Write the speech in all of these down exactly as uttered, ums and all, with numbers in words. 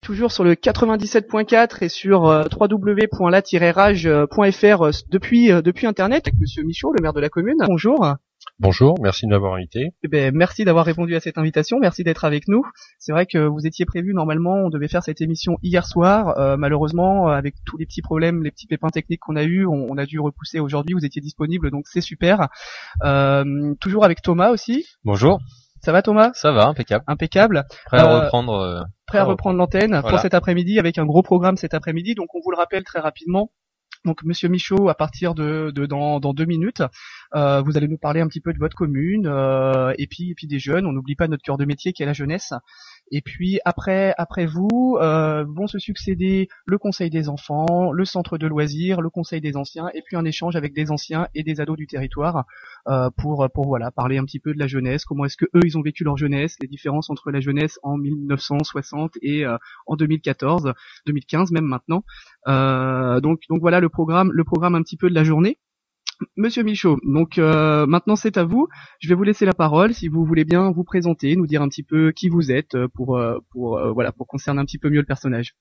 toujours sur le quatre-vingt-dix-sept point quatre et sur euh, w w w point la tiret rage point f r euh, depuis euh, depuis internet avec monsieur Michaud, le maire de la commune. Bonjour. Bonjour, merci de m'avoir invité. Eh ben, merci d'avoir répondu à cette invitation, merci d'être avec nous. C'est vrai que vous étiez prévu, normalement, on devait faire cette émission hier soir. Euh, malheureusement, avec tous les petits problèmes, les petits pépins techniques qu'on a eu, on, on a dû repousser aujourd'hui. Vous étiez disponible, donc c'est super. Euh, toujours avec Thomas aussi. Bonjour. Ça va Thomas? Ça va, impeccable. Impeccable. Prêt à euh, reprendre. Euh, prêt à reprendre l'antenne voilà. pour cet après-midi avec un gros programme cet après-midi. Donc on vous le rappelle très rapidement. Donc Monsieur Michaud, à partir de, de dans, dans deux minutes, euh, vous allez nous parler un petit peu de votre commune euh, et puis et puis des jeunes. On n'oublie pas notre cœur de métier qui est la jeunesse. Et puis après après vous euh, vont se succéder le conseil des enfants, le centre de loisirs, le conseil des anciens et puis un échange avec des anciens et des ados du territoire euh, pour pour voilà parler un petit peu de la jeunesse. Comment est-ce que eux ils ont vécu leur jeunesse, les différences entre la jeunesse en mille neuf cent soixante et euh, en deux mille quatorze, deux mille quinze même maintenant. Euh, donc donc voilà le programme le programme un petit peu de la journée. Monsieur Michaud, donc euh, maintenant c'est à vous. Je vais vous laisser la parole si vous voulez bien vous présenter, nous dire un petit peu qui vous êtes pour euh, pour euh, voilà pour concerner un petit peu mieux le personnage.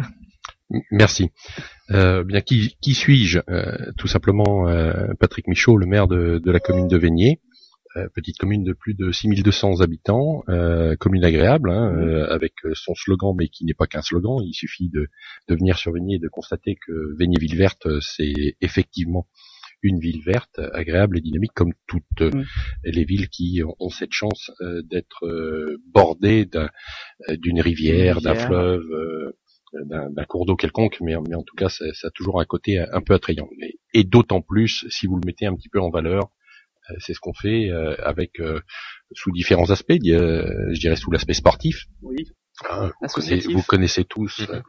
Merci. Euh, bien qui qui suis-je euh, Tout simplement euh, Patrick Michaud, le maire de, de la commune de Vaigné, euh, petite commune de plus de six mille deux cents habitants, euh, commune agréable hein, euh, avec son slogan, mais qui n'est pas qu'un slogan. Il suffit de de venir sur Vaigné et de constater que Vaigné ville verte, c'est effectivement une ville verte, agréable et dynamique, comme toutes mmh. les villes qui ont cette chance euh, d'être euh, bordées d'un, d'une rivière, rivière, d'un fleuve, euh, d'un, d'un cours d'eau quelconque, mais, mais en tout cas, ça, ça a toujours un côté un peu attrayant. Et, et d'autant plus, si vous le mettez un petit peu en valeur, euh, c'est ce qu'on fait euh, avec euh, sous différents aspects, euh, je dirais sous l'aspect sportif. Oui. Hein, vous, connaissez, vous connaissez tous... Mmh.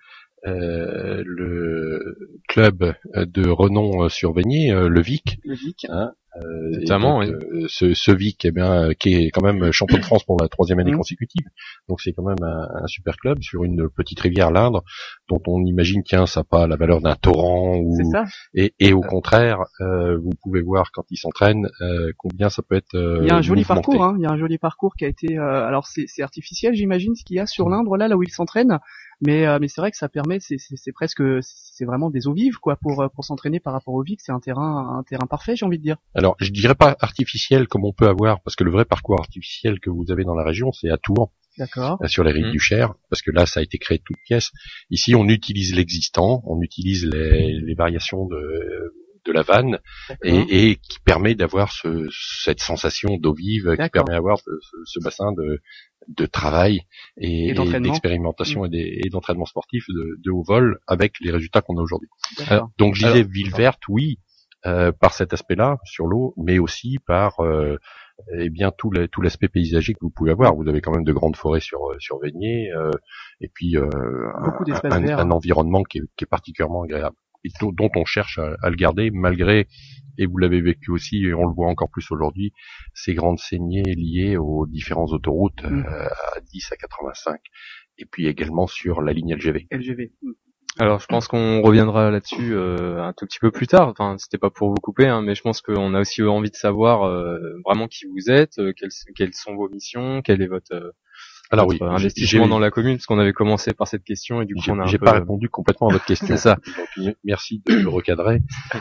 Euh, le club de renom sur Vaigné, euh, le V I C, le V I C, hein, euh, notamment, donc, oui. euh, ce, ce V I C, eh bien, qui est quand même champion de France pour la troisième année mmh. consécutive. Donc c'est quand même un, un super club sur une petite rivière l'Indre, dont on imagine tiens ça n'a pas la valeur d'un torrent ou et, et au contraire, euh, vous pouvez voir quand ils s'entraînent euh, combien ça peut être. Euh, il y a un joli mouvementé. parcours, hein. Il y a un joli parcours qui a été. Euh, alors c'est, c'est artificiel, j'imagine, ce qu'il y a sur l'Indre là, là où ils s'entraînent. Mais euh, mais c'est vrai que ça permet, c'est, c'est, c'est presque, c'est vraiment des eaux vives quoi pour pour s'entraîner par rapport au V I C. C'est un terrain un terrain parfait, j'ai envie de dire. Alors je dirais pas artificiel comme on peut avoir, parce que le vrai parcours artificiel que vous avez dans la région, c'est à Tours. D'accord. Sur les rives mmh. du Cher, parce que là ça a été créé de toutes pièces. Ici on utilise l'existant, on utilise les, les variations de de la vanne et, et qui permet d'avoir ce, cette sensation d'eau vive, D'accord. qui permet d'avoir ce, ce bassin de, de travail et, et, et d'expérimentation mmh. et, des, et d'entraînement sportif de, de haut vol avec les résultats qu'on a aujourd'hui. Euh, donc je disais ville verte, oui, euh, par cet aspect-là sur l'eau, mais aussi par euh, eh bien tout, le, tout l'aspect paysager que vous pouvez avoir. Vous avez quand même de grandes forêts sur sur Vaigné euh, et puis euh, un, un, un environnement qui est, qui est particulièrement agréable. Et dont on cherche à, à le garder malgré, et vous l'avez vécu aussi, et on le voit encore plus aujourd'hui, ces grandes saignées liées aux différentes autoroutes mmh. euh, à dix à quatre-vingt-cinq, et puis également sur la ligne L G V. L G V. Alors je pense qu'on reviendra là-dessus euh, un tout petit peu plus tard. Enfin, c'était pas pour vous couper, hein, mais je pense qu'on a aussi envie de savoir euh, vraiment qui vous êtes, euh, quelles, quelles sont vos missions, quel est votre euh, Alors oui, investissement dans la commune, parce qu'on avait commencé par cette question et du coup j'ai, on a un j'ai peu... pas répondu complètement à votre question. C'est ça. Donc, merci de le recadrer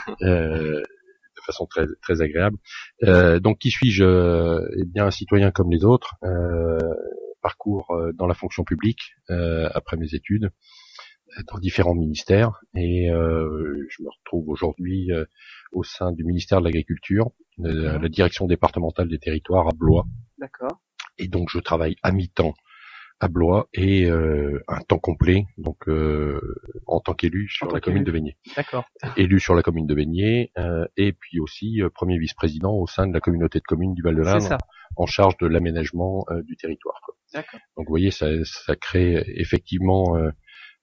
euh, de façon très très agréable. Euh, donc qui suis-je euh, Eh bien un citoyen comme les autres, euh, parcours euh, dans la fonction publique euh, après mes études dans différents ministères et euh, je me retrouve aujourd'hui euh, au sein du ministère de l'Agriculture, euh, la direction départementale des territoires à Blois. D'accord. Et donc je travaille à mi-temps à Blois et euh, un temps complet, donc euh, en tant qu'élu sur en la commune de Vaigné. D'accord. Élu sur la commune de Vaigné euh, et puis aussi euh, premier vice-président au sein de la communauté de communes du Val-de-Ladre, en charge de l'aménagement euh, du territoire. Quoi. D'accord. Donc vous voyez, ça, ça crée effectivement euh,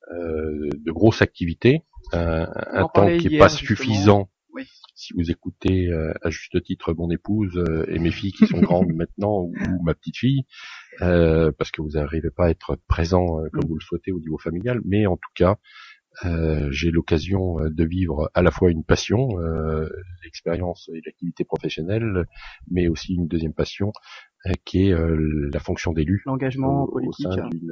euh, de grosses activités, euh, un temps qui n'est pas suffisant. Oui. Si vous écoutez euh, à juste titre mon épouse euh, et mes filles qui sont grandes maintenant ou, ou ma petite fille, euh, parce que vous n'arrivez pas à être présent euh, comme vous le souhaitez au niveau familial, mais en tout cas, euh, j'ai l'occasion de vivre à la fois une passion, euh, l'expérience et l'activité professionnelle, mais aussi une deuxième passion euh, qui est euh, la fonction d'élu. L'engagement au, politique. Au sein d'une,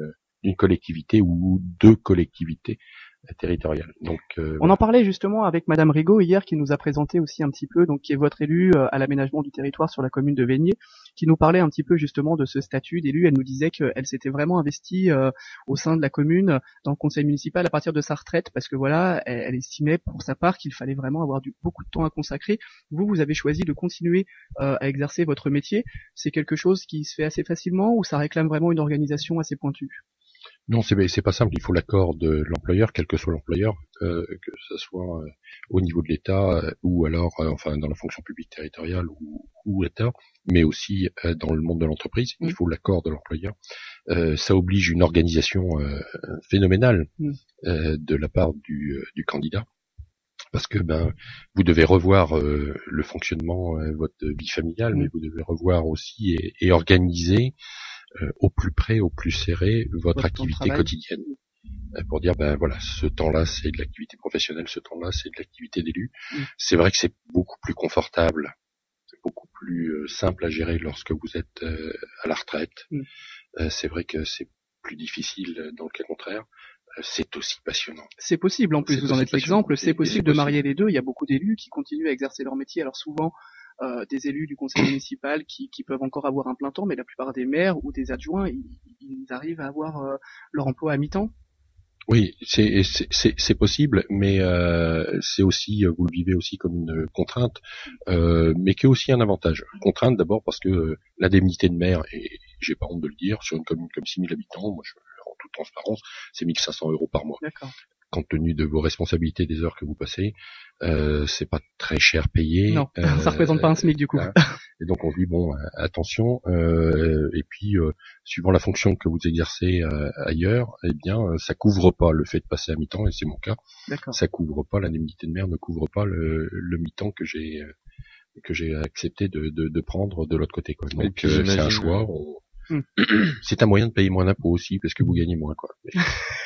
une collectivité ou deux collectivités territoriales. Donc, euh, on en parlait justement avec Madame Rigaud hier, qui nous a présenté aussi un petit peu, donc qui est votre élue euh, à l'aménagement du territoire sur la commune de Vaigné, qui nous parlait un petit peu justement de ce statut d'élu. Elle nous disait qu'elle s'était vraiment investie euh, au sein de la commune, dans le conseil municipal à partir de sa retraite, parce que voilà, elle, elle estimait pour sa part qu'il fallait vraiment avoir du, beaucoup de temps à consacrer. Vous, vous avez choisi de continuer euh, à exercer votre métier. C'est quelque chose qui se fait assez facilement ou ça réclame vraiment une organisation assez pointue? Non, c'est c'est pas simple. Il faut l'accord de l'employeur, quel que soit l'employeur, euh, que ce soit euh, au niveau de l'État euh, ou alors, euh, enfin, dans la fonction publique territoriale ou, ou État, mais aussi euh, dans le monde de l'entreprise. Mmh. Il faut l'accord de l'employeur. Euh, ça oblige une organisation euh, phénoménale mmh. euh, de la part du, euh, du candidat, parce que ben vous devez revoir euh, le fonctionnement de euh, votre vie familiale, mmh. mais vous devez revoir aussi et, et organiser Euh, au plus près, au plus serré, votre, votre activité quotidienne. Euh, pour dire, ben voilà, ce temps-là, c'est de l'activité professionnelle, ce temps-là, c'est de l'activité d'élu. Mm. C'est vrai que c'est beaucoup plus confortable, c'est beaucoup plus euh, simple à gérer lorsque vous êtes euh, à la retraite. Mm. Euh, c'est vrai que c'est plus difficile dans le cas contraire. Euh, c'est aussi passionnant. C'est possible, en plus, vous en êtes l'exemple, c'est possible de marier les deux. Il y a beaucoup d'élus qui continuent à exercer leur métier. Alors souvent, Euh, des élus du conseil municipal qui, qui peuvent encore avoir un plein temps, mais la plupart des maires ou des adjoints, ils, ils arrivent à avoir euh, leur emploi à mi-temps. Oui, c'est c'est c'est possible, mais euh, c'est aussi, vous le vivez aussi comme une contrainte, euh, mais qui est aussi un avantage. Contrainte d'abord parce que euh, l'indemnité de maire, et j'ai pas honte de le dire, sur une commune comme six mille habitants, moi je, en toute transparence, c'est mille cinq cents euros par mois. D'accord. Compte tenu de vos responsabilités, des heures que vous passez, euh, c'est pas très cher payé. Non, euh, ça représente pas un SMIC du coup. Là. Et donc on se dit bon, attention. Euh, et puis euh, suivant la fonction que vous exercez euh, ailleurs, eh bien ça couvre pas le fait de passer à mi-temps, et c'est mon cas. D'accord. Ça couvre pas, l'indemnité de maire ne couvre pas le, le mi-temps que j'ai que j'ai accepté de, de, de prendre de l'autre côté, quoi. Donc euh, c'est un choix. On... Mmh. C'est un moyen de payer moins d'impôts aussi, parce que vous gagnez moins, quoi. mmh.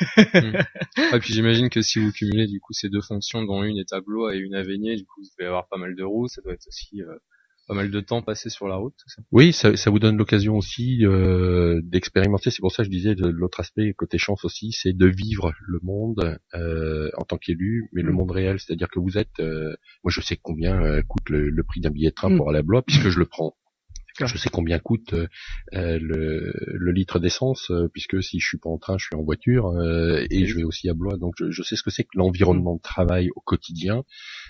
Et puis j'imagine que si vous cumulez du coup ces deux fonctions, dont une est à Blois et une à Vaigné, du coup vous devez avoir pas mal de routes, ça doit être aussi euh, pas mal de temps passé sur la route, tout ça. Oui, ça, ça vous donne l'occasion aussi euh, d'expérimenter. C'est pour ça que je disais de l'autre aspect côté chance aussi, c'est de vivre le monde euh, en tant qu'élu, mais mmh. le monde réel, c'est-à-dire que vous êtes. Euh, moi, je sais combien euh, coûte le, le prix d'un billet de train mmh. pour aller à Blois, puisque je le prends. Je sais combien coûte euh, le, le litre d'essence, euh, puisque si je suis pas en train, je suis en voiture, euh, et je vais aussi à Blois, donc je, je sais ce que c'est que l'environnement de travail au quotidien,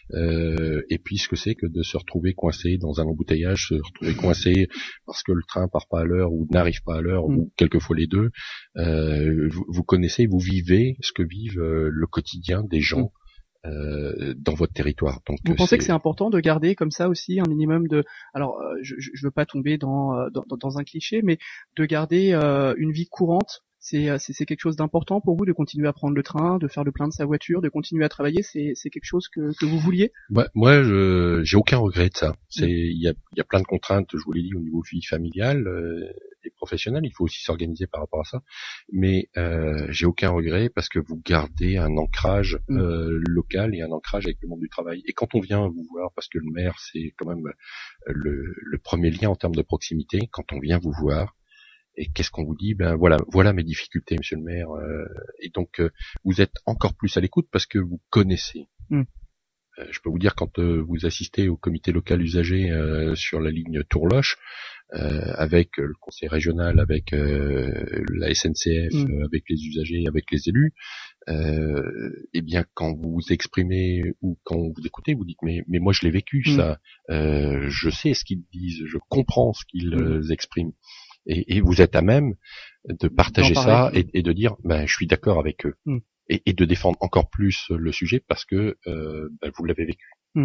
euh, et puis ce que c'est que de se retrouver coincé dans un embouteillage, se retrouver coincé parce que le train part pas à l'heure ou n'arrive pas à l'heure, mmh. ou quelquefois les deux. Euh, vous, vous connaissez, vous vivez ce que vivent euh, le quotidien des gens. Mmh. Euh, dans votre territoire. Donc, vous pensez que c'est important de garder comme ça aussi un minimum de, alors euh, je, je veux pas tomber dans, dans dans un cliché, mais de garder euh, une vie courante, c'est c'est quelque chose d'important pour vous, de continuer à prendre le train, de faire le plein de sa voiture, de continuer à travailler, c'est c'est quelque chose que que vous vouliez? Ouais, moi, je j'ai aucun regret de ça. C'est il y a il y a plein de contraintes, je vous l'ai dit, au niveau vie familiale euh, et professionnelle. Il faut aussi s'organiser par rapport à ça. Mais euh, j'ai aucun regret parce que vous gardez un ancrage euh, local et un ancrage avec le monde du travail. Et quand on vient vous voir, parce que le maire c'est quand même le, le premier lien en termes de proximité, quand on vient vous voir. Et qu'est-ce qu'on vous dit? Ben voilà, voilà mes difficultés, monsieur le maire. Euh, et donc euh, vous êtes encore plus à l'écoute parce que vous connaissez. Mm. Euh, je peux vous dire, quand euh, vous assistez au comité local usager euh, sur la ligne Tourloche, euh, avec le conseil régional, avec euh, la S N C F, mm. euh, avec les usagers, avec les élus, euh, eh bien quand vous vous exprimez ou quand vous écoutez, vous dites mais mais moi je l'ai vécu mm. ça. Euh, je sais ce qu'ils disent, je comprends ce qu'ils mm. euh, expriment. Et, et vous êtes à même de partager ça et, et de dire ben je suis d'accord avec eux mm. et, et de défendre encore plus le sujet parce que euh, ben, vous l'avez vécu. Mm.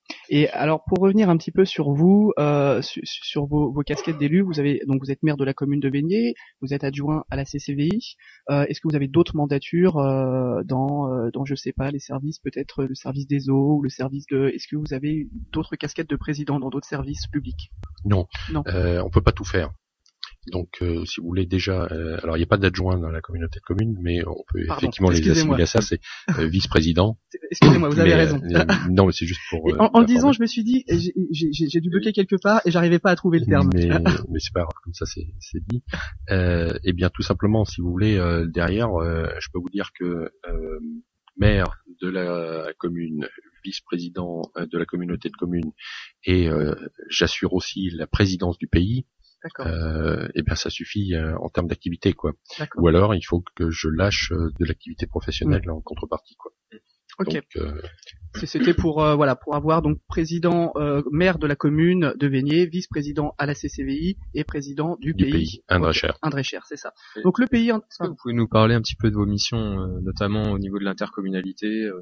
Et alors pour revenir un petit peu sur vous, euh, sur, sur vos, vos casquettes d'élus, vous avez donc vous êtes maire de la commune de Vaigné, vous êtes adjoint à la C C V I. Euh, est-ce que vous avez d'autres mandatures euh, dans euh, dans je sais pas les services, peut-être le service des eaux ou le service de, est-ce que vous avez d'autres casquettes de président dans d'autres services publics? Non, non. Euh, on peut pas tout faire. Donc, euh, si vous voulez déjà, euh, alors il n'y a pas d'adjoint dans la communauté de communes, mais on peut Pardon, effectivement les assimiler à ça. C'est euh, vice-président. Excusez-moi, vous avez mais, raison. Euh, non, mais c'est juste pour. Et Euh, en, en le disant, je me suis dit, j'ai, j'ai, j'ai dû bloquer quelque part et j'arrivais pas à trouver le terme. Mais, mais c'est pas grave, comme ça c'est, c'est dit. Euh, et bien tout simplement, si vous voulez, euh, derrière, euh, je peux vous dire que euh, maire de la commune, vice-président de la communauté de communes, et euh, j'assure aussi la présidence du pays. Euh, et bien ça suffit euh, en termes d'activité, quoi. D'accord. Ou alors il faut que je lâche euh, de l'activité professionnelle mmh. en contrepartie, quoi. Ok. Donc, euh... C'était pour euh, voilà pour avoir donc président euh, maire de la commune de Vénier, vice-président à la C C V I et président du, du pays, pays Indre-et-Cher. Okay. Indre-et-Cher, c'est ça. Et donc le pays. Est-ce que vous pouvez nous parler un petit peu de vos missions, euh, notamment au niveau de l'intercommunalité, euh,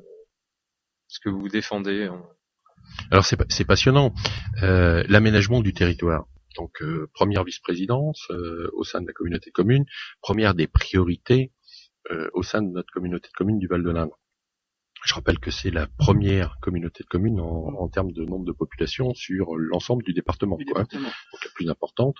ce que vous défendez en... Alors c'est c'est passionnant, euh, l'aménagement du territoire. Donc euh, première vice-présidence euh, au sein de la communauté de communes, première des priorités euh, au sein de notre communauté de communes du Val-de-l'Indre. Je rappelle que c'est la première communauté de communes en, en termes de nombre de population sur l'ensemble du département, du quoi. département. Donc la plus importante,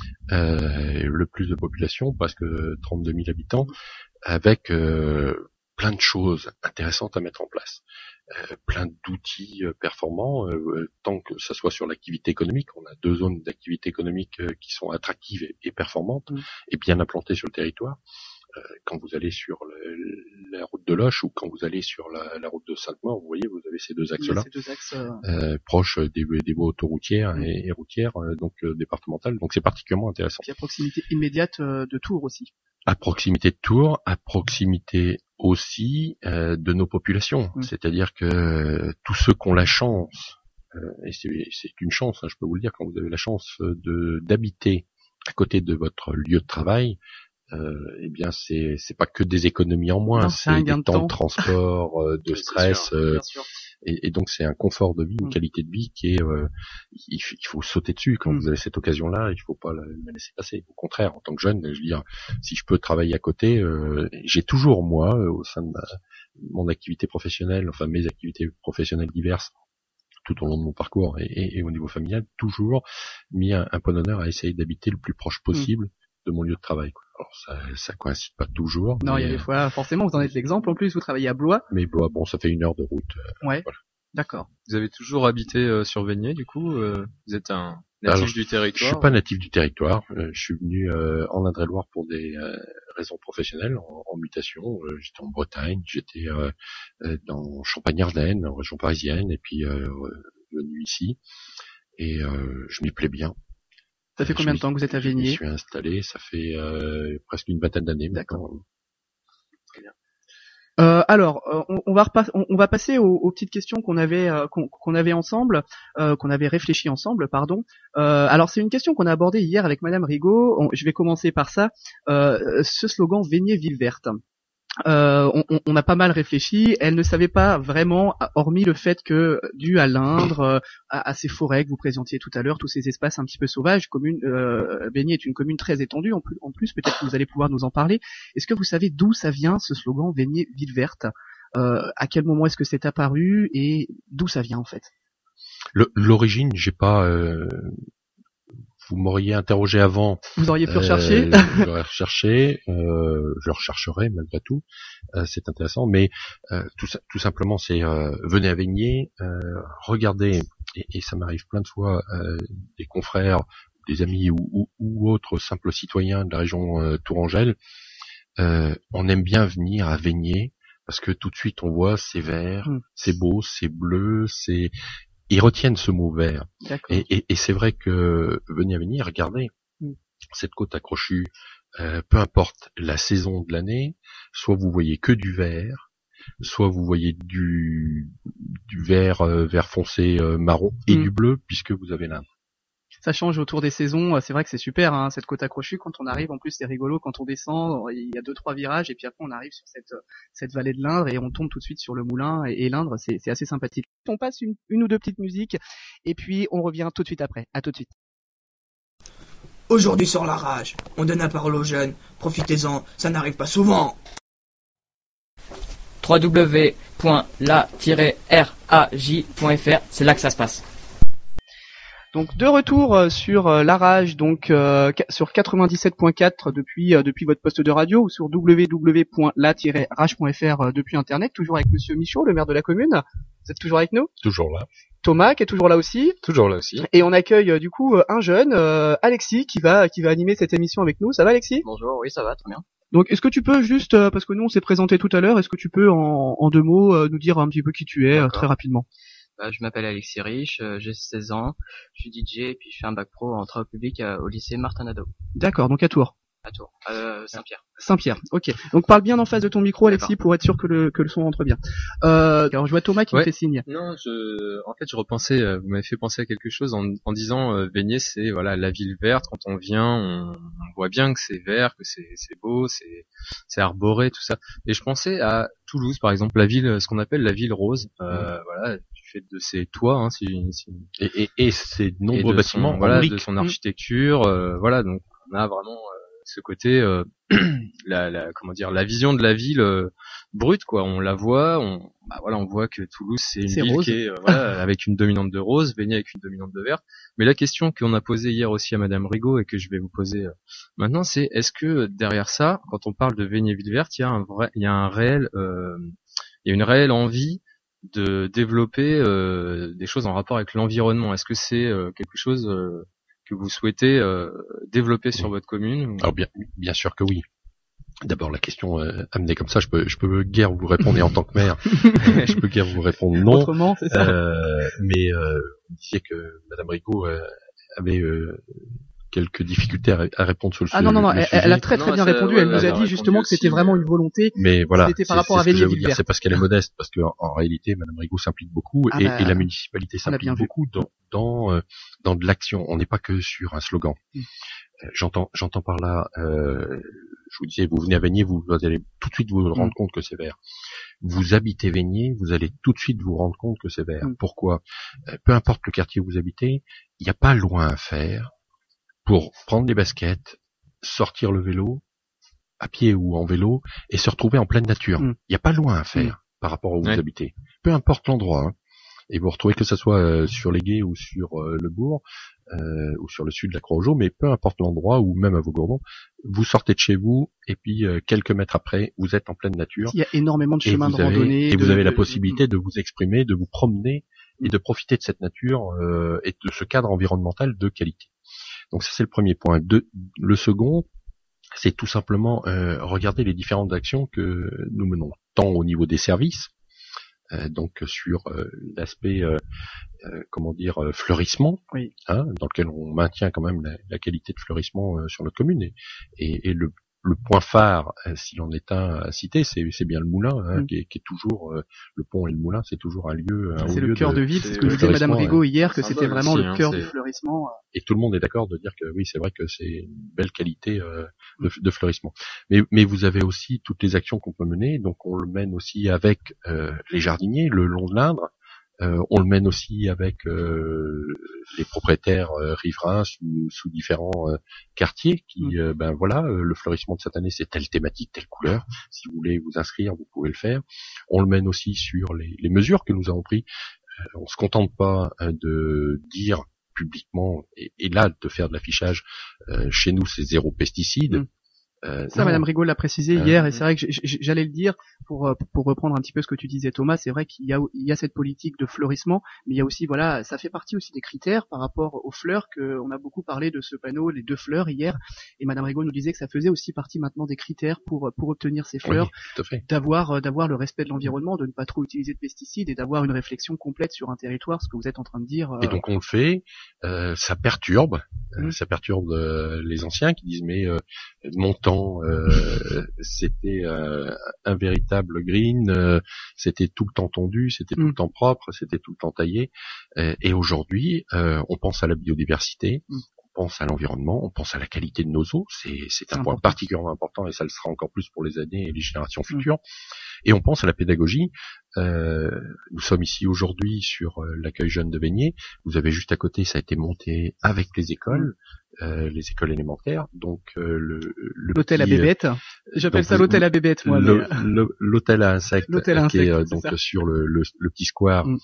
euh, le plus de population, presque trente-deux mille habitants, avec euh, plein de choses intéressantes à mettre en place. Euh, plein d'outils euh, performants, euh, tant que ça soit sur l'activité économique. On a deux zones d'activité économique euh, qui sont attractives et, et performantes, mmh. et bien implantées sur le territoire. Euh, quand vous allez sur le, la route de Loche ou quand vous allez sur la, la route de Sainte-Maure, vous voyez, vous avez ces deux axes-là, ces deux axes, euh... Euh, proches des, des voies autoroutières mmh. et, et routières, euh, donc euh, départementales. Donc c'est particulièrement intéressant. Et à proximité immédiate euh, de Tours aussi. À proximité de Tours, à proximité aussi euh, de nos populations. Mmh. C'est-à-dire que euh, tous ceux qui ont la chance, euh, et c'est, c'est une chance, hein, je peux vous le dire, quand vous avez la chance de d'habiter à côté de votre lieu de travail, euh, eh bien c'est c'est pas que des économies en moins, non, c'est, c'est des de temps, temps de transport, euh, de oui, stress. sûr, euh, bien sûr. Et, et donc c'est un confort de vie, une mmh. qualité de vie qui est, euh, il, il faut sauter dessus quand mmh. vous avez cette occasion-là. Il faut pas la, la laisser passer. Au contraire, en tant que jeune, je veux dire, si je peux travailler à côté, euh, j'ai toujours moi, au sein de ma, mon activité professionnelle, enfin mes activités professionnelles diverses, tout au long de mon parcours et, et, et au niveau familial, toujours mis un, un point d'honneur à essayer d'habiter le plus proche possible mmh. de mon lieu de travail, quoi. Alors ça, ça coïncide pas toujours. Non, il y a des fois, forcément, vous en êtes l'exemple. En plus, vous travaillez à Blois. Mais Blois, bon, ça fait une heure de route. Euh, ouais. Voilà. D'accord. Vous avez toujours habité euh, sur Vénier, du coup. Euh, vous êtes un natif Alors, du territoire. Je suis pas natif du territoire. Euh, je suis venu euh, en Indre-et-Loire pour des euh, raisons professionnelles, en, en mutation. Euh, j'étais en Bretagne, j'étais euh, euh, dans Champagne-Ardenne, en région parisienne, et puis euh, venu ici. Et euh, je m'y plais bien. Ça fait combien de temps que vous êtes à Vénier ? Je suis installé, ça fait euh, presque une vingtaine d'années. D'accord. Maintenant. Très bien. Euh, alors, on, on va repas- on, on va passer aux, aux petites questions qu'on avait euh, qu'on, qu'on avait ensemble, euh, qu'on avait réfléchi ensemble, pardon. Euh, alors, c'est une question qu'on a abordée hier avec Madame Rigaud. On, je vais commencer par ça. Euh, ce slogan Vénier ville verte. Euh, on, on a pas mal réfléchi. Elle ne savait pas vraiment, hormis le fait que, dû à l'Indre, euh, à, à ces forêts que vous présentiez tout à l'heure, tous ces espaces un petit peu sauvages, commune, euh, Vénier est une commune très étendue. En plus, en plus, peut-être que vous allez pouvoir nous en parler. Est-ce que vous savez d'où ça vient ce slogan Vénier ville verte ? euh, À quel moment est-ce que c'est apparu et d'où ça vient en fait ? Le, L'origine, j'ai pas. Euh... Vous m'auriez interrogé avant. Vous auriez pu rechercher. Euh, j'aurais recherché. Euh, je rechercherai malgré tout. Euh, c'est intéressant, mais euh, tout, tout simplement, c'est euh, venez à Vénier, euh, regardez, et, et ça m'arrive plein de fois, euh, des confrères, des amis ou, ou, ou autres simples citoyens de la région euh, Tourangelle. Euh, on aime bien venir à Vénier parce que tout de suite on voit c'est vert, mmh. c'est beau, c'est bleu, c'est ils retiennent ce mot vert. Et, et, et c'est vrai que venez à venir, regardez mm. cette côte accrochue, euh, peu importe la saison de l'année, soit vous voyez que du vert, soit vous voyez du, du vert, euh, vert foncé, euh, marron et mm. du bleu puisque vous avez l'Indre. Ça change autour des saisons, c'est vrai que c'est super, hein, cette côte accrochue, quand on arrive, en plus c'est rigolo, quand on descend, il y a deux trois virages, et puis après on arrive sur cette cette vallée de l'Indre, et on tombe tout de suite sur le moulin, et, et l'Indre, c'est, c'est assez sympathique. On passe une, une ou deux petites musiques, et puis on revient tout de suite après, à tout de suite. Aujourd'hui sur la rage, on donne la parole aux jeunes, profitez-en, ça n'arrive pas souvent. w w w point la tiret raj point f r, c'est là que ça se passe. Donc de retour euh, sur euh, la rage, donc euh, sur quatre-vingt-dix-sept point quatre depuis euh, depuis votre poste de radio ou sur w w w point la tiret rage point f r euh, depuis internet, toujours avec Monsieur Michaud, le maire de la commune. Vous êtes toujours avec nous? Toujours là. Thomas qui est toujours là aussi. Toujours là aussi. Et on accueille euh, du coup euh, un jeune, euh, Alexis, qui va qui va animer cette émission avec nous. Ça va, Alexis? Bonjour, oui, ça va, très bien. Donc est-ce que tu peux juste, euh, parce que nous on s'est présenté tout à l'heure, est-ce que tu peux en, en deux mots euh, nous dire un petit peu qui tu es euh, très rapidement? Bah, je m'appelle Alexis Rich, euh, j'ai seize ans, je suis D J et puis je fais un bac pro en travaux publics euh, au lycée Martin Nadeau. D'accord, donc à Tours. À Tours, euh, Saint-Pierre. Saint-Pierre, ok. Donc parle bien en face de ton micro, Alexis, pour être sûr que le que le son rentre bien. Euh, alors je vois Thomas qui ouais. me fait signe. Non, je, en fait, je repensais. Vous m'avez fait penser à quelque chose en, en disant euh, Vénier, c'est voilà la ville verte. Quand on vient, on, on voit bien que c'est vert, que c'est c'est beau, c'est c'est arboré, tout ça. Et je pensais à Toulouse, par exemple, la ville, ce qu'on appelle la ville rose. Euh, mmh. Voilà, du fait de ses toits, hein, si, si... et et et ses nombreux et bâtiments, son, voilà, de son architecture. Euh, voilà, donc on a vraiment euh, ce côté euh, la, la comment dire la vision de la ville euh, brute, quoi. On la voit, on bah voilà, on voit que Toulouse c'est une c'est ville rose. qui est euh, voilà avec une dominante de rose, Vénier avec une dominante de vert. Mais la question qu'on a posée hier aussi à Madame Rigaud et que je vais vous poser euh, maintenant, c'est est-ce que derrière ça, quand on parle de Vénier ville verte, il y a un vrai, il y a un réel, euh, il y a une réelle envie de développer euh, des choses en rapport avec l'environnement. Est-ce que c'est euh, quelque chose euh, que vous souhaitez euh, développer sur votre commune? Alors bien, bien sûr que oui. D'abord la question euh, amenée comme ça, je peux, je peux guère vous répondre et en tant que maire, je peux guère vous répondre non. Autrement, c'est ça. Euh, mais euh, vous disiez que Madame Rigaud euh, avait euh, quelques difficultés à, à répondre sur le, ah non non non, le elle, sujet. elle a très très non, bien répondu. Ouais, elle nous a dit justement que c'était vraiment une volonté. Mais voilà, c'était par c'est, rapport c'est à Vénier ville verte. C'est parce qu'elle est modeste, parce que en, en réalité, Madame Rigaud s'implique beaucoup ah et, bah, et la municipalité s'implique beaucoup dans dans euh, dans de l'action. On n'est pas que sur un slogan. Mm. Euh, j'entends j'entends par là. Euh, je vous disais, vous venez à Vénier, vous, vous allez tout de suite vous rendre mm. compte que c'est vert. Vous habitez Vénier, vous allez tout de suite vous rendre compte que c'est vert. Mm. Pourquoi? euh, Peu importe le quartier où vous habitez, il n'y a pas loin à faire pour prendre les baskets, sortir le vélo, à pied ou en vélo, et se retrouver en pleine nature. Il mm. n'y a pas loin à faire mm. par rapport à où ouais. vous habitez. Peu importe l'endroit. Hein. Et vous retrouvez que ce soit euh, sur les Gués ou sur euh, le bourg, euh, ou sur le sud de la Croix-aux-Jaux, mais peu importe l'endroit, ou même à Vaugourdon, vous sortez de chez vous, et puis euh, quelques mètres après, vous êtes en pleine nature. Il y a énormément de chemins de randonnée. Et de, vous avez de, la possibilité de, de vous exprimer, de vous promener, mm. et de profiter de cette nature, euh, et de ce cadre environnemental de qualité. Donc ça c'est le premier point. De, le second, c'est tout simplement euh, regarder les différentes actions que nous menons, tant au niveau des services, euh, donc sur euh, l'aspect, euh, euh, comment dire, euh, fleurissement, oui. hein, dans lequel on maintient quand même la, la qualité de fleurissement euh, sur notre commune, et, et, et le le point phare, euh, s'il en est un à citer, c'est, c'est bien le moulin, hein, mmh. qui, est, qui est toujours euh, le pont et le moulin, c'est toujours un lieu. Un c'est lieu le cœur de, de ville, c'est ce que disait Madame Rigaud hier, que c'était vraiment aussi, le cœur hein, du fleurissement. Et tout le monde est d'accord de dire que oui, c'est vrai que c'est une belle qualité euh, de, de fleurissement. Mais, mais vous avez aussi toutes les actions qu'on peut mener, donc on le mène aussi avec euh, les jardiniers le long de l'Indre. Euh, on le mène aussi avec euh, les propriétaires euh, riverains sous, sous différents euh, quartiers qui, euh, ben voilà, euh, le fleurissement de cette année c'est telle thématique, telle couleur. Si vous voulez vous inscrire, vous pouvez le faire. On le mène aussi sur les, les mesures que nous avons prises. Euh, on se contente pas euh, de dire publiquement et, et là de faire de l'affichage. Euh, chez nous c'est zéro pesticide. Mmh. Euh, ça, non. Madame Rigaud l'a précisé euh, hier, et c'est vrai que j'allais le dire pour pour reprendre un petit peu ce que tu disais, Thomas. C'est vrai qu'il y a il y a cette politique de fleurissement, mais il y a aussi voilà, ça fait partie aussi des critères par rapport aux fleurs que on a beaucoup parlé de ce panneau, les deux fleurs hier, et Madame Rigaud nous disait que ça faisait aussi partie maintenant des critères pour pour obtenir ces fleurs, oui, tout à fait. d'avoir d'avoir le respect de l'environnement, de ne pas trop utiliser de pesticides et d'avoir une réflexion complète sur un territoire, ce que vous êtes en train de dire. Euh... Et donc on le fait, euh, ça perturbe, mmh. euh, ça perturbe euh, les anciens qui disent mais euh, mon temps euh, c'était euh, un véritable green, euh, c'était tout le temps tondu, c'était tout mmh. le temps propre, c'était tout le temps taillé. Euh, et aujourd'hui, euh, on pense à la biodiversité, mmh. on pense à l'environnement, on pense à la qualité de nos eaux. C'est, c'est un important. point particulièrement important, et ça le sera encore plus pour les années et les générations futures. Mmh. Et on pense à la pédagogie. Euh, nous sommes ici aujourd'hui sur euh, l'accueil jeune de Vénier. Vous avez juste à côté, ça a été monté avec les écoles. Euh, les écoles élémentaires, donc euh, le, le l'hôtel petit, à bébêtes. J'appelle ça l'hôtel à bébêtes, moi. Le, mais... le, l'hôtel à insectes, l'hôtel à qui insectes, est euh, donc ça. sur le, le, le petit square, mm.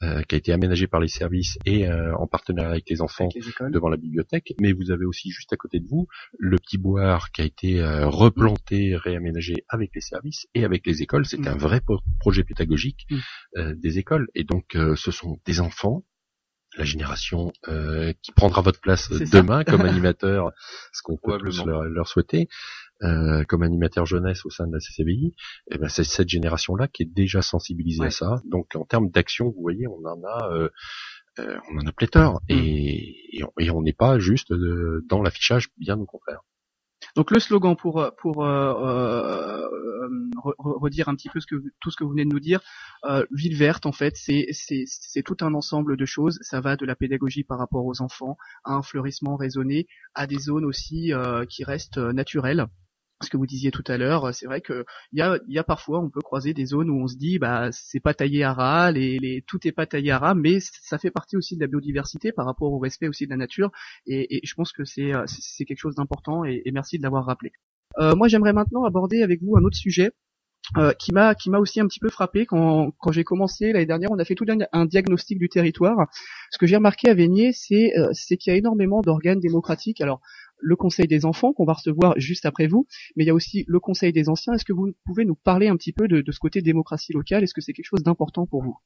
euh, qui a été aménagé par les services et euh, en partenariat avec les enfants Avec les écoles. devant la bibliothèque. Mais vous avez aussi juste à côté de vous le petit boire qui a été euh, replanté, réaménagé avec les services et avec les écoles. C'est Mmh. un vrai pro- projet pédagogique Mmh. euh, des écoles. Et donc, euh, ce sont des enfants, la génération euh, qui prendra votre place C'est ça. demain comme animateur, ce qu'on peut tous Probablement. leur, leur souhaiter, euh, comme animateur jeunesse au sein de la C C B I. Et ben c'est cette génération-là qui est déjà sensibilisée Ouais. à ça. Donc en termes d'action, vous voyez, on en a, euh, euh, on en a pléthore. Mm. Et, et on- et on n'est pas juste euh, dans l'affichage, bien au contraire. Donc le slogan pour pour euh, euh, re- re- redire un petit peu ce que tout ce que vous venez de nous dire, euh, ville verte en fait, c'est c'est c'est tout un ensemble de choses. Ça va de la pédagogie par rapport aux enfants à un fleurissement raisonné, à des zones aussi euh, qui restent euh, naturelles. Ce que vous disiez tout à l'heure, c'est vrai que il y a il y a parfois on peut croiser des zones où on se dit bah c'est pas taillé à ras, les les tout est pas taillé à ras, mais ça fait partie aussi de la biodiversité par rapport au respect aussi de la nature. Et, et je pense que c'est euh, c'est c'est quelque chose d'important et, et merci de l'avoir rappelé. Euh, moi j'aimerais maintenant aborder avec vous un autre sujet euh, qui m'a qui m'a aussi un petit peu frappé quand quand j'ai commencé l'année dernière. On a fait tout un, un diagnostic du territoire. Ce que j'ai remarqué à Vaigné, c'est euh, c'est qu'il y a énormément d'organes démocratiques. Alors le Conseil des enfants qu'on va recevoir juste après vous, mais il y a aussi le Conseil des anciens. Est-ce que vous pouvez nous parler un petit peu de, de ce côté démocratie locale? Est-ce que c'est quelque chose d'important pour vous?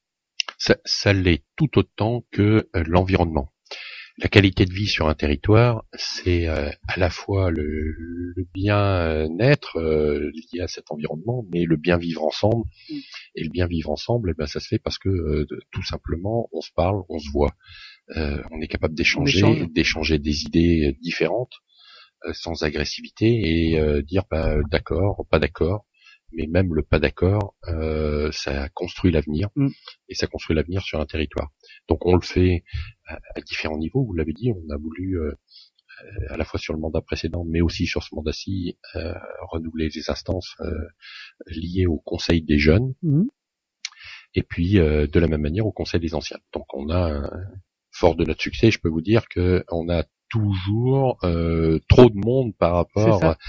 Ça, ça l'est tout autant que euh, l'environnement. La qualité de vie sur un territoire, c'est euh, à la fois le, le bien-être euh, lié à cet environnement, mais le bien vivre ensemble. Mm. Et le bien vivre ensemble, eh ben, ça se fait parce que euh, de- tout simplement, on se parle, on se voit, euh, on est capable d'échanger, échange. d'échanger des idées euh, différentes, euh, sans agressivité, et euh, dire bah, d'accord, pas d'accord. Mais même le pas d'accord, euh, ça construit l'avenir, Mm. et ça construit l'avenir sur un territoire. Donc on le fait à, à différents niveaux, vous l'avez dit, on a voulu, euh, à la fois sur le mandat précédent, mais aussi sur ce mandat-ci, euh, renouveler les instances euh, liées au Conseil des jeunes, Mhm. et puis euh, de la même manière au Conseil des anciens. Donc on a, euh, fort de notre succès, je peux vous dire que on a toujours euh, trop de monde par rapport C'est ça.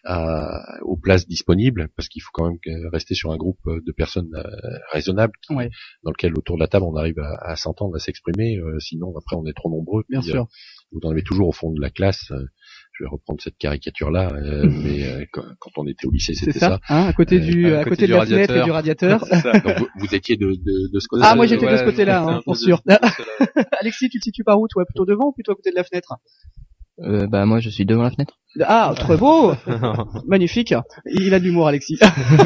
à, aux places disponibles, parce qu'il faut quand même que- rester sur un groupe de personnes euh, raisonnables, qui- Ouais. dans lequel autour de la table on arrive à, à s'entendre, à s'exprimer, euh, sinon après on est trop nombreux. Bien puis, sûr. euh, vous en avez toujours au fond de la classe, euh, je vais reprendre cette caricature-là, euh, mais euh, quand, quand on était au lycée C'est c'était ça, ça. hein, à côté Euh, du à à côté côté de du la fenêtre et du radiateur. C'est ça. Donc vous, vous étiez de, de, de ce côté-là. Ah, moi j'étais de Ouais, ce côté-là, c'est hein, un pour peu sûr. de- de cela. Alexis, tu te situes par où toi? Plutôt devant ou plutôt à côté de la fenêtre? Euh, bah moi je suis devant la fenêtre. Ah, très beau, magnifique. Il a de l'humour, Alexis.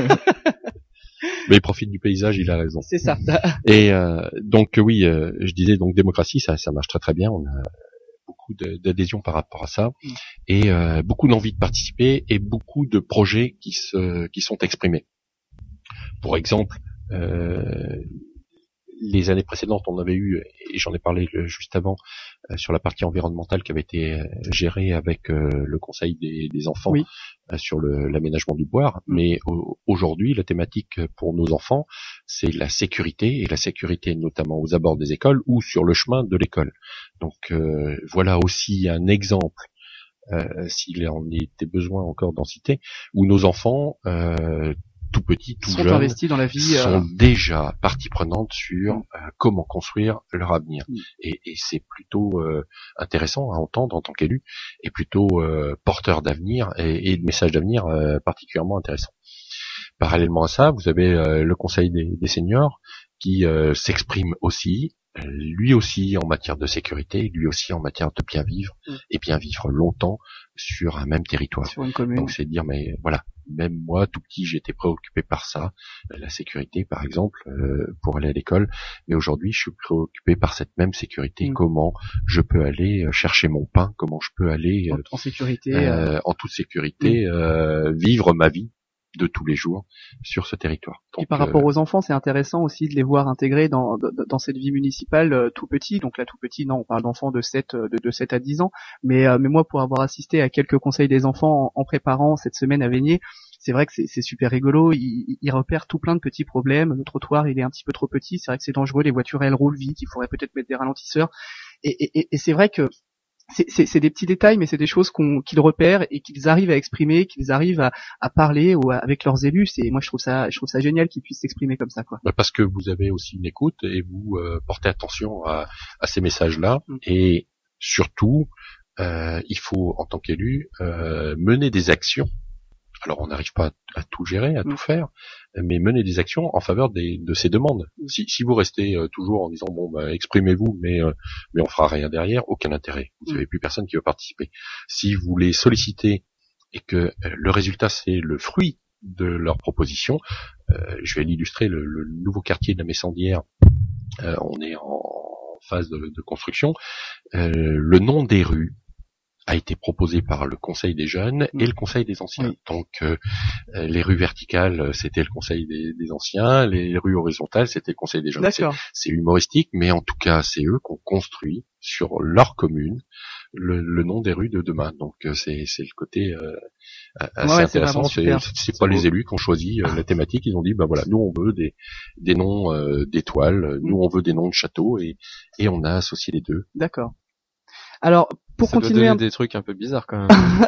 Mais il profite du paysage, il a raison. C'est ça. Et euh, donc oui, euh, je disais donc démocratie, ça, ça marche très très bien. On a beaucoup de- d'adhésion par rapport à ça, Mm. et euh, beaucoup d'envie de participer et beaucoup de projets qui se qui sont exprimés. Pour exemple, euh, les années précédentes, on avait eu, et j'en ai parlé euh, juste avant, euh, sur la partie environnementale qui avait été euh, gérée avec euh, le Conseil des, des enfants, Oui. euh, sur le- l'aménagement du boire. Mm. Mais au- aujourd'hui, la thématique pour nos enfants, c'est la sécurité, et la sécurité notamment aux abords des écoles ou sur le chemin de l'école. Donc euh, voilà aussi un exemple, euh, s'il en était besoin encore d'en citer, où nos enfants, euh, tout petits, tout Sont jeunes, investis dans la vie. euh, sont déjà partie prenante sur Mm. euh, comment construire leur avenir. Mm. Et, et c'est plutôt euh, intéressant à entendre en tant qu'élu, et plutôt euh, porteur d'avenir et, et de messages d'avenir euh, particulièrement intéressants. Parallèlement à ça, vous avez euh, le Conseil des, des seniors qui euh, s'exprime aussi, euh, lui aussi en matière de sécurité, lui aussi en matière de bien vivre, Mm. et bien vivre longtemps sur un même territoire. sur une commune. Donc c'est de dire, mais voilà, même moi, tout petit, j'étais préoccupé par ça, euh, la sécurité par exemple, euh, pour aller à l'école, mais aujourd'hui je suis préoccupé par cette même sécurité, Mm. comment je peux aller euh, chercher mon pain, comment je peux aller euh, en sécurité. euh, euh, en toute sécurité euh, vivre ma vie de tous les jours sur ce territoire. Et Donc, par euh, rapport aux enfants, c'est intéressant aussi de les voir intégrés dans, dans, dans cette vie municipale euh, tout petit. Donc là, tout petit, non, on parle d'enfants de sept, de, de sept à dix ans. Mais, euh, mais moi, pour avoir assisté à quelques conseils des enfants en, en préparant cette semaine à Vaigné, c'est vrai que c'est, c'est super rigolo. Ils, ils repèrent tout plein de petits problèmes. Le trottoir, il est un petit peu trop petit. C'est vrai que c'est dangereux. Les voitures, elles roulent vite. Il faudrait peut-être mettre des ralentisseurs. Et, et, et c'est vrai que c'est, c'est, c'est des petits détails, mais c'est des choses qu'on, qu'ils repèrent et qu'ils arrivent à exprimer, qu'ils arrivent à, à parler ou à, avec leurs élus. C'est, moi, je trouve ça, je trouve ça génial qu'ils puissent s'exprimer comme ça, quoi. Bah parce que vous avez aussi une écoute et vous euh, portez attention à, à ces messages-là. Mm. Et surtout, euh, il faut, en tant qu'élu, euh, mener des actions. Alors, on n'arrive pas à, à tout gérer, à mm. tout faire, mais mener des actions en faveur des, de ces demandes. Mm. Si, si vous restez euh, toujours en disant bon, bah, exprimez-vous, mais euh, mais on fera rien derrière, aucun intérêt. Vous n'avez mm. plus personne qui veut participer. Si vous les sollicitez et que euh, le résultat c'est le fruit de leurs propositions, euh, je vais l'illustrer. Le, le nouveau quartier de la Messandière, euh, on est en phase de, de construction. Euh, le nom des rues a été proposé par le Conseil des jeunes et le Conseil des anciens. Oui. Donc euh, les rues verticales, c'était le Conseil des, des anciens, les rues horizontales, c'était le Conseil des jeunes. C'est, c'est humoristique, mais en tout cas, c'est eux qui ont construit sur leur commune le, le nom des rues de demain. Donc c'est, c'est le côté euh, assez ouais, intéressant. C'est, c'est, c'est pas beau. Les élus qui ont choisi euh, la thématique. Ils ont dit, bah voilà, nous on veut des, des noms euh, d'étoiles, nous on veut des noms de châteaux, et, et on a associé les deux. D'accord. Alors, pour ça continuer doit donner un... des trucs un peu bizarres quand même.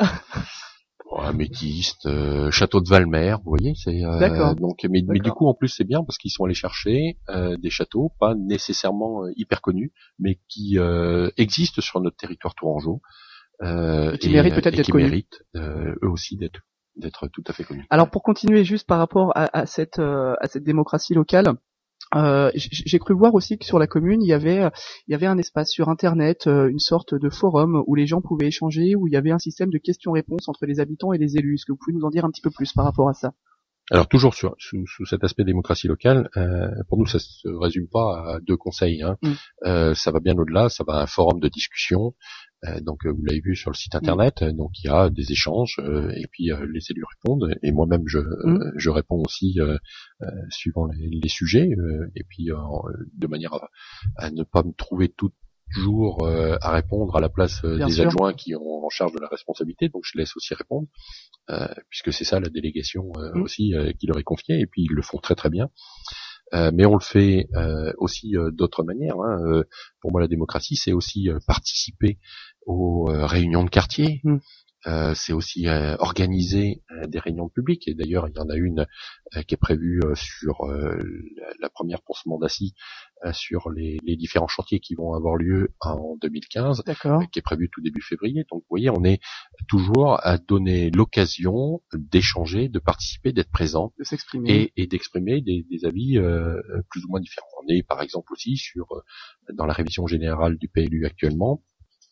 Améthyste, euh, château de Valmer, vous voyez, c'est euh, D'accord. donc mais, mais du coup en plus c'est bien parce qu'ils sont allés chercher euh, des châteaux pas nécessairement euh, hyper connus, mais qui euh, existent sur notre territoire tourangeau euh, et qui et, méritent peut-être et d'être qui connus. méritent euh, eux aussi d'être d'être tout à fait connus. Alors pour continuer juste par rapport à, à cette euh, à cette démocratie locale. Euh, j'ai cru voir aussi que sur la commune, il y avait, il y avait un espace sur Internet, une sorte de forum où les gens pouvaient échanger, où il y avait un système de questions-réponses entre les habitants et les élus. Est-ce que vous pouvez nous en dire un petit peu plus par rapport à ça? Alors toujours sur, sous, sous cet aspect démocratie locale, euh, pour nous ça se résume pas à deux conseils. Hein. Mm. Euh, ça va bien au-delà, ça va à un forum de discussion. Euh, donc vous l'avez vu sur le site internet, mm. donc il y a des échanges euh, et puis euh, les élus répondent et moi-même je mm. euh, je réponds aussi euh, euh, suivant les, les sujets euh, et puis euh, de manière à, à ne pas me trouver toujours euh, à répondre à la place euh, des sûr. adjoints qui ont en charge de la responsabilité, donc je laisse aussi répondre euh, puisque c'est ça la délégation euh, mm. aussi euh, qui leur est confiée et puis ils le font très très bien. Euh, mais on le fait euh, aussi euh, d'autres manières. Hein. Euh, pour moi, la démocratie, c'est aussi euh, participer aux euh, réunions de quartier. Mmh. Euh, c'est aussi euh, organiser euh, des réunions publiques. Et d'ailleurs, il y en a une euh, qui est prévue euh, sur euh, la, la première pour ce mandat-ci, euh, sur les, les différents chantiers qui vont avoir lieu en deux mille quinze, euh, qui est prévue tout début février. Donc, vous voyez, on est toujours à donner l'occasion d'échanger, de participer, d'être présent, de s'exprimer et, et d'exprimer des, des avis euh, plus ou moins différents. On est, par exemple, aussi sur euh, dans la révision générale du P L U actuellement,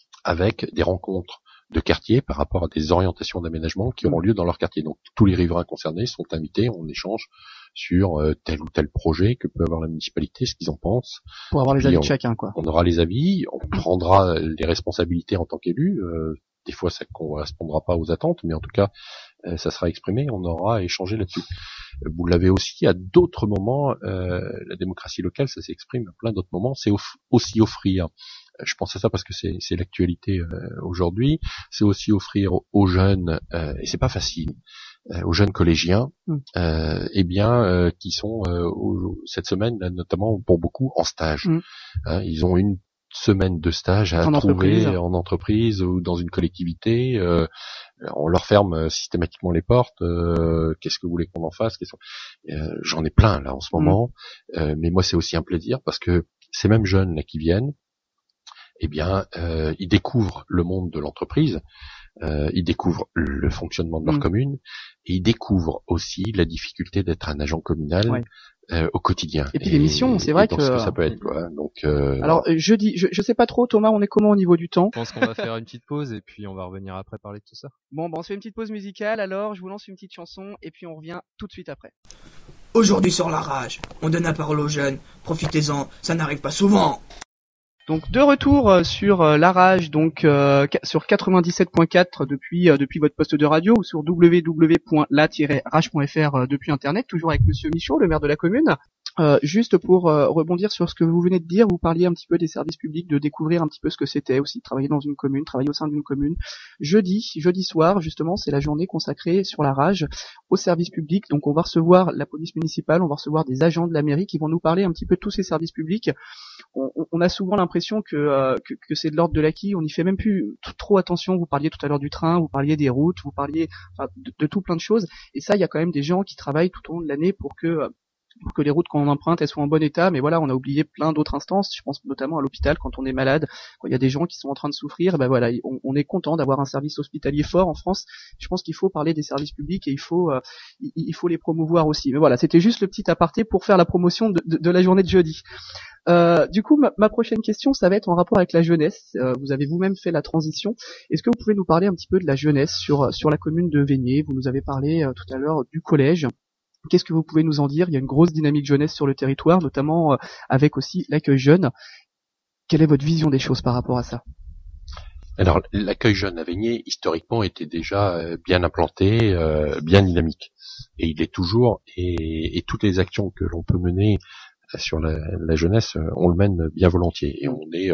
avec des rencontres de quartier par rapport à des orientations d'aménagement qui auront lieu dans leur quartier. Donc tous les riverains concernés sont invités, on échange sur euh, tel ou tel projet que peut avoir la municipalité, ce qu'ils en pensent. Pour avoir les avis de chacun, quoi. On aura les avis, on prendra les responsabilités en tant qu'élu. Euh, des fois ça ne correspondra pas aux attentes, mais en tout cas euh, ça sera exprimé, on aura échangé là-dessus. Vous l'avez aussi à d'autres moments, euh, la démocratie locale, ça s'exprime à plein d'autres moments, c'est off- aussi offrir. Je pense à ça parce que c'est, c'est l'actualité euh, aujourd'hui. C'est aussi offrir aux jeunes, euh, et c'est pas facile, euh, aux jeunes collégiens, euh, eh bien, euh, qui sont euh, au, cette semaine, là, notamment pour beaucoup, en stage. Mm. Hein, ils ont une semaine de stage à en trouver entreprise. en entreprise ou dans une collectivité. Euh, on leur ferme systématiquement les portes. Euh, qu'est-ce que vous voulez qu'on en fasse? euh, J'en ai plein là en ce moment, mm. euh, mais moi c'est aussi un plaisir parce que ces mêmes jeunes là qui viennent, eh bien, euh, ils découvrent le monde de l'entreprise, euh, ils découvrent le fonctionnement de leur mmh. commune, et ils découvrent aussi la difficulté d'être un agent communal ouais. euh, au quotidien. Et puis et, les missions, c'est vrai que... ce que ça peut être, quoi. Donc, euh, alors, je dis, je, je sais pas trop, Thomas, on est comment au niveau du temps? Je pense qu'on va faire une petite pause, et puis on va revenir après parler de tout ça. Bon, bon, on se fait une petite pause musicale, alors je vous lance une petite chanson, et puis on revient tout de suite après. Aujourd'hui sur La Rage, on donne la parole aux jeunes, profitez-en, ça n'arrive pas souvent. Donc de retour sur euh, La Rage, donc euh, sur quatre-vingt-dix-sept point quatre depuis euh, depuis votre poste de radio ou sur w w w point la tiret rage point f r euh, depuis internet, toujours avec Monsieur Michaud, le maire de la commune. Euh, juste pour euh, rebondir sur ce que vous venez de dire, vous parliez un petit peu des services publics, de découvrir un petit peu ce que c'était aussi, travailler dans une commune, travailler au sein d'une commune. Jeudi, jeudi soir, justement, c'est la journée consacrée sur la rage aux services publics. Donc on va recevoir la police municipale, on va recevoir des agents de la mairie qui vont nous parler un petit peu de tous ces services publics. On, on a souvent l'impression que, euh, que, que c'est de l'ordre de l'acquis, on n'y fait même plus t- trop attention. Vous parliez tout à l'heure du train, vous parliez des routes, vous parliez enfin, de, de tout plein de choses. Et ça, il y a quand même des gens qui travaillent tout au long de l'année pour que... pour que les routes qu'on emprunte elles soient en bon état, mais voilà, on a oublié plein d'autres instances, je pense notamment à l'hôpital quand on est malade, quand il y a des gens qui sont en train de souffrir, ben voilà, on, on est content d'avoir un service hospitalier fort en France. Je pense qu'il faut parler des services publics et il faut euh, il, il faut les promouvoir aussi. Mais voilà, c'était juste le petit aparté pour faire la promotion de, de, de la journée de jeudi. Euh, du coup, ma, ma prochaine question, ça va être en rapport avec la jeunesse. Euh, vous avez vous-même fait la transition. Est-ce que vous pouvez nous parler un petit peu de la jeunesse sur sur la commune de Vaigné? Vous nous avez parlé euh, tout à l'heure du collège. Qu'est-ce que vous pouvez nous en dire? Il y a une grosse dynamique jeunesse sur le territoire, notamment euh, avec aussi l'accueil jeune. Quelle est votre vision des choses par rapport à ça? Alors, l'accueil jeune à Vaigné, historiquement, était déjà euh, bien implanté, euh, bien dynamique. Et il est toujours, et, et toutes les actions que l'on peut mener sur la, la jeunesse, on le mène bien volontiers. Et on est, euh,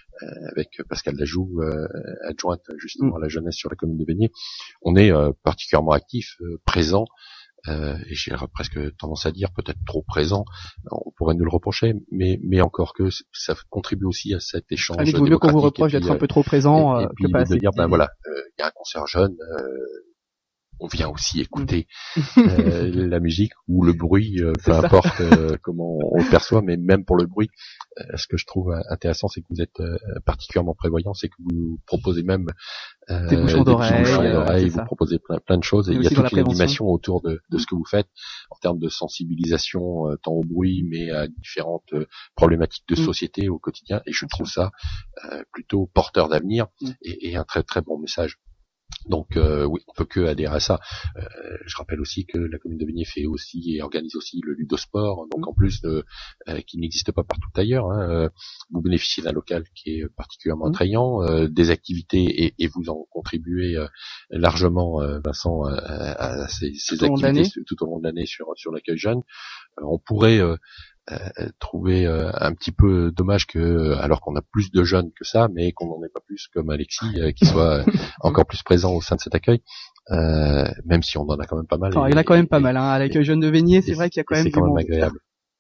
avec Pascal Lajoux, euh, adjointe justement à la jeunesse sur la commune de Vaigné, on est euh, particulièrement actif, euh, présent, Euh, et j'ai presque tendance à dire peut-être trop présent, on pourrait nous le reprocher, mais mais encore que ça contribue aussi à cet échange. Allez, vaut mieux qu'on vous reproche d'être un peu trop présent et, et euh, puis que pas de assez. dire ben voilà, il euh, y a un concert jeune, euh, on vient aussi écouter euh, la musique ou le bruit, euh, peu importe euh, comment on le perçoit, mais même pour le bruit, euh, ce que je trouve intéressant, c'est que vous êtes euh, particulièrement prévoyant, c'est que vous proposez même euh, des bouchons d'oreilles, d'oreille, euh, vous proposez plein, plein de choses, et, et il y a toute une animation autour de, de ce que vous faites en termes de sensibilisation, euh, tant au bruit, mais à différentes euh, problématiques de société au quotidien, et je trouve ça euh, plutôt porteur d'avenir et, et un très très bon message. Donc euh, oui, on peut que adhérer à ça. Euh, je rappelle aussi que la commune de Vaigné fait aussi et organise aussi le ludosport, donc en plus de, euh, qui n'existe pas partout ailleurs. Hein, euh, vous bénéficiez d'un local qui est particulièrement mmh. attrayant, euh, des activités et, et vous en contribuez euh, largement, euh, Vincent, à, à ces, ces tout activités tout, tout au long de l'année sur sur l'accueil jeune. Euh, on pourrait euh, Euh, trouver euh, un petit peu dommage que, alors qu'on a plus de jeunes que ça, mais qu'on n'en ait pas plus comme Alexis, euh, qui soit euh, encore plus présent au sein de cet accueil, euh, même si on en a quand même pas mal. Enfin, et, il y en a quand même et, pas et, mal, hein. À l'accueil jeune de Vaigné, c'est vrai qu'il y a quand même c'est du quand même monde. agréable.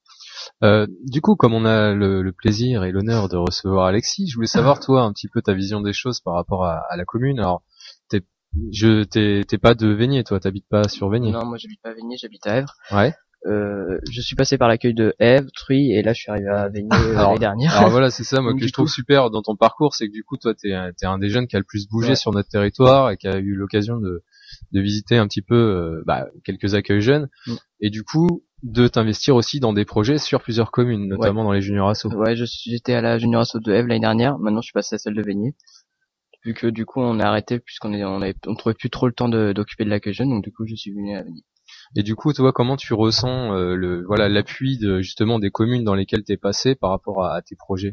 Euh, du coup, comme on a le, le plaisir et l'honneur de recevoir Alexis, je voulais savoir toi un petit peu ta vision des choses par rapport à, à la commune. Alors, t'es, je, t'es, t'es pas de Vaigné, toi, t'habites pas sur Vaigné. Non, moi j'habite pas à Vaigné, j'habite à Èvre. Ouais. Euh, je suis passé par l'accueil de Èvre, Truy, et là je suis arrivé à Vaigné euh, l'année dernière. Alors voilà, c'est ça moi Donc, que je coup... trouve super dans ton parcours, c'est que du coup toi t'es, t'es un des jeunes qui a le plus bougé ouais. sur notre territoire et qui a eu l'occasion de, de visiter un petit peu euh, bah, quelques accueils jeunes mm. et du coup de t'investir aussi dans des projets sur plusieurs communes, notamment ouais. dans les Junior Asso. Ouais, je suis, j'étais à la Junior Asso de Èvre l'année dernière, maintenant je suis passé à celle de Vaigné. Vu que du coup on a arrêté puisqu'on est, on avait, on trouvait plus trop le temps de, d'occuper de l'accueil jeune, donc du coup je suis venu à Vaigné. Et du coup, toi, comment tu ressens euh, le voilà l'appui de justement des communes dans lesquelles t'es passé par rapport à, à tes projets?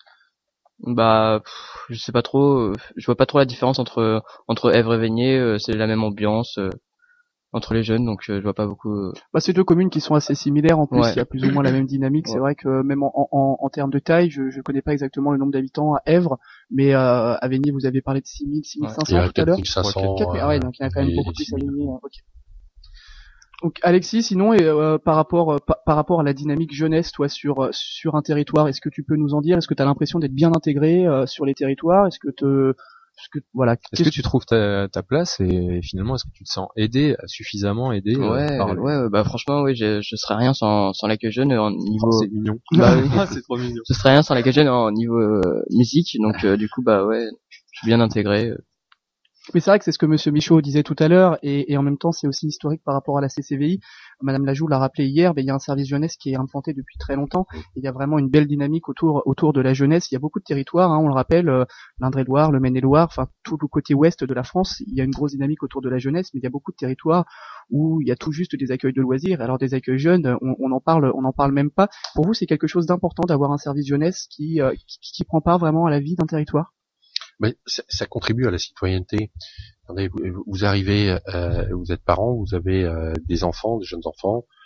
Bah, pff, je sais pas trop. Je vois pas trop la différence entre entre Èvre et Vaigné. Euh, c'est la même ambiance euh, entre les jeunes, donc euh, je vois pas beaucoup. Euh... Bah, c'est deux communes qui sont assez similaires. En plus, ouais. il y a plus ou moins la même dynamique. Ouais. C'est vrai que même en, en, en termes de taille, je, je connais pas exactement le nombre d'habitants à Èvre, mais euh, à Vaigné, vous avez parlé de six mille, six mille cinq cents ouais. tout à l'heure. quatre mille cinq cents. quatre mille, ah ouais, donc il y a quand même beaucoup plus à Vaigné. Ok. Donc Alexis, sinon et, euh, par rapport euh, par, par rapport à la dynamique jeunesse, toi sur sur un territoire, est-ce que tu peux nous en dire? Est-ce que tu as l'impression d'être bien intégré euh, sur les territoires? Est-ce que te est-ce que voilà, est-ce que tu trouves ta, ta place et, et finalement est-ce que tu te sens aidé, suffisamment aidé? Ouais, euh, par le... ouais, bah franchement oui, je je serais rien sans sans l'accueil jeune en niveau. Oh, c'est mignon. Bah, oui, c'est trop mignon. Je serais rien sans l'accueil jeune en niveau euh, musique, donc euh, du coup bah ouais, je suis bien intégré. Euh. Mais c'est vrai que c'est ce que Monsieur Michaud disait tout à l'heure, et, et en même temps c'est aussi historique par rapport à la C C V I. Madame Lajoux l'a rappelé hier, mais il y a un service jeunesse qui est implanté depuis très longtemps. Et il y a vraiment une belle dynamique autour autour de la jeunesse. Il y a beaucoup de territoires, hein, on le rappelle, euh, l'Indre-et-Loire, le Maine-et-Loire, enfin tout le côté ouest de la France. Il y a une grosse dynamique autour de la jeunesse, mais il y a beaucoup de territoires où il y a tout juste des accueils de loisirs. Alors des accueils jeunes, on, on en parle, on en parle même pas. Pour vous, c'est quelque chose d'important d'avoir un service jeunesse qui, euh, qui qui prend part vraiment à la vie d'un territoire? Mais ça, ça contribue à la citoyenneté. Attendez, vous, vous arrivez, euh, vous êtes parents, vous avez euh, des enfants, des jeunes enfants,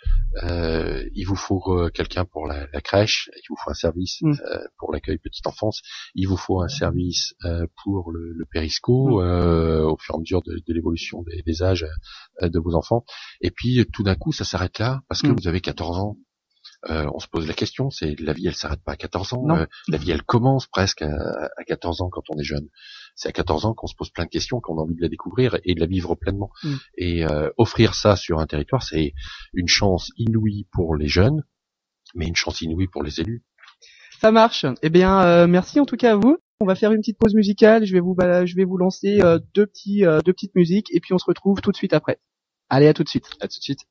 Euh, il vous faut euh, quelqu'un pour la, la crèche, il vous faut un service Mm. euh, pour l'accueil petite enfance, il vous faut un service euh, pour le, le périsco Mm. euh, au fur et à mesure de, de l'évolution des, des âges euh, de vos enfants. Et puis tout d'un coup, ça s'arrête là parce que Mm. vous avez quatorze ans. Euh, on se pose la question, c'est la vie, elle s'arrête pas à quatorze ans. Non. Euh, la vie, elle commence presque à, à quatorze ans quand on est jeune. C'est à quatorze ans qu'on se pose plein de questions, qu'on a envie de la découvrir et de la vivre pleinement. Mm. Et euh, offrir ça sur un territoire, c'est une chance inouïe pour les jeunes, mais une chance inouïe pour les élus. Ça marche. Eh bien, euh, merci en tout cas à vous. On va faire une petite pause musicale. Je vais vous, bah, je vais vous lancer euh, deux petits, euh, deux petites musiques et puis on se retrouve tout de suite après. Allez, à tout de suite. À tout de suite.